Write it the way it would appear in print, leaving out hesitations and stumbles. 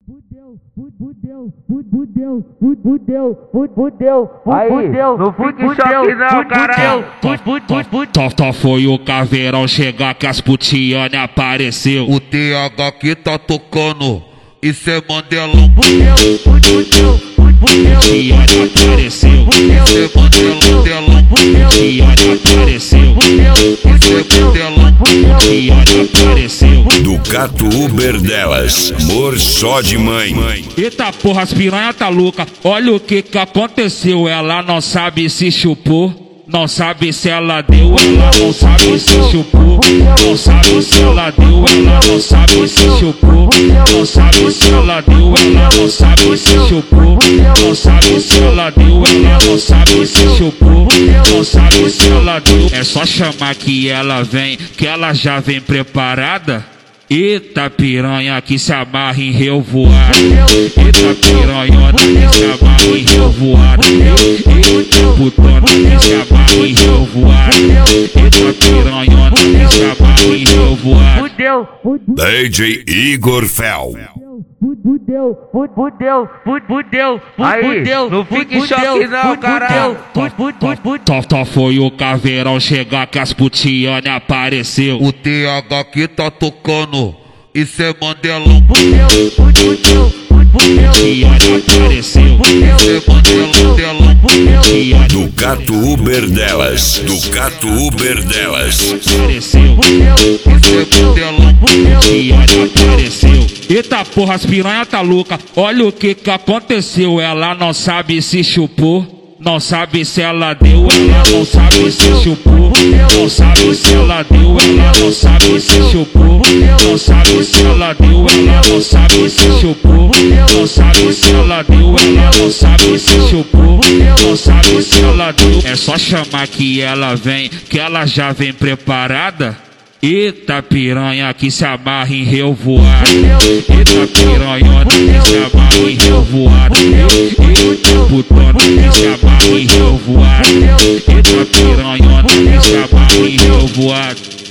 Aí, não fique em choque não, caralho. Tó foi o caveirão chegar que as putiane apareceu. O TH que tá tocando, isso é Mandelão. Putiane apareceu. Isso é Mandelão. Putiane apareceu. Isso é Mandelão. Putiane apareceu. Ducato Uber delas, amor só de mãe. Eita porra, as piranha tá louca. Olha o que aconteceu. Ela não sabe se chupou. Não sabe se ela deu, ela não sabe se chupou. Não sabe se ela deu, ela não sabe se chupou. Não sabe se ela deu, ela não sabe se chupou. Não sabe se ela deu, ela não sabe se chupou. Não sabe se ela deu. É só chamar que ela vem, que ela já vem preparada. Eita piranha que se amarra em revoada. Eita piranhona que se amarra em revoada. Eita putona que se amarra em revoada. Eita piranhona que se amarra em revoada. DJ Igor Fel. Aí, não fique em choque não, caralho. Tó foi o caveirão chegar que as putiane apareceu. O TH que tá tocando, isso é Mandelão. Putiane apareceu. Isso é Mandelão. Putiane Ducato Uber delas, Ducato Uber delas. apareceu. Isso é Mandelão. Putiane apareceu. Eita porra, as piranha tá louca. Olha o que aconteceu. Ela não sabe se chupou. Não sabe se ela deu, ela não sabe se chupou. Não sabe se ela deu, ela não sabe se chupou. Não sabe se ela deu, ela não sabe se chupou. Não sabe se ela deu, ela não sabe se chupou. Não sabe se ela deu. É só chamar que ela vem, que ela já vem preparada. Eita piranha que se amarra em revoada. Eita piranhona que se amarra em revoada. Eita putona que se amarra em revoada. Eita piranhona que se amarra em revoada.